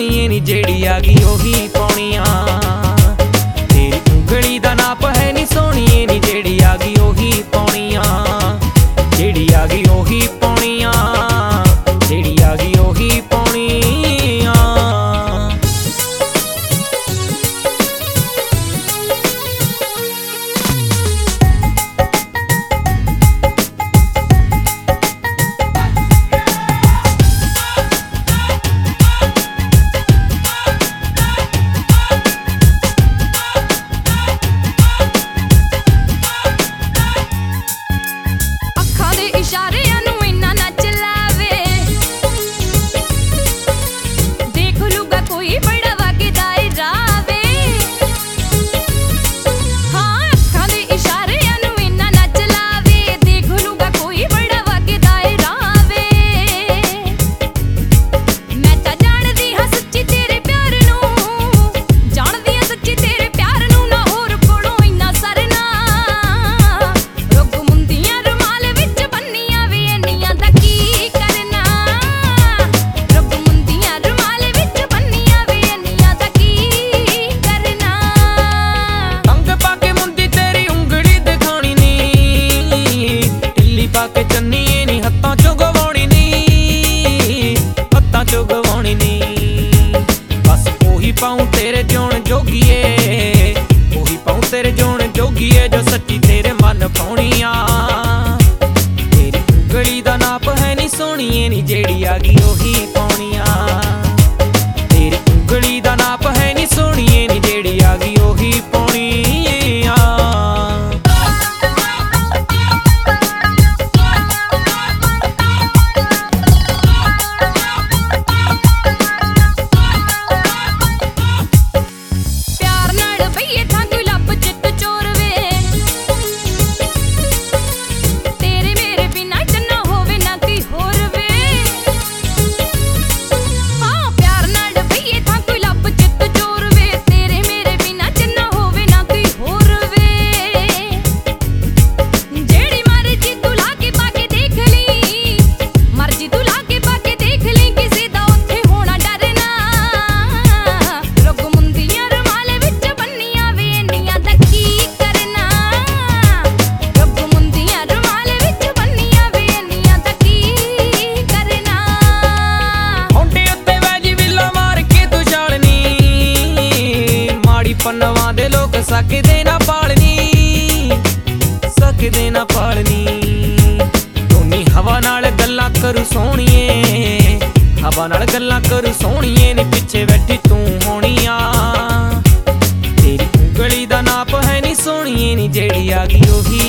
सोहणीए नी जेड़ी आ गई ओही पाउणियां। तेरी उंगली दा नाप है नी सोहणीए नी जेड़ी आ गई ओही पाउणियां। जेड़ी आ गई ओही पाउणियां, जेड़ी आ गई ओही पाउणियां। पाऊं तेरे जोण जोगिए, ओही पाऊं तेरे जोण जोगिए जो सच्ची तेरे मन पाउणियां। तेरी उंगली दा नाप है नी सोहणीए नी जेड़ी आ गई ओही पाउणियां। तेरी उंगली दा नाप है नी सोहणीए नी जेड़ी आ गई ओही पाउणियां। पन्नवां दे लोग सकदे ना पालनी, सकदे ना पालनी। धोनी हवा नाल गल्लां करू सोहणीए, हवा नाल गल्लां करू सोहणीए नी पिछे बैठी तू होणियां। तेरी उंगली दा नाप है नी सोहणीए नी जेड़ी आ गई ओही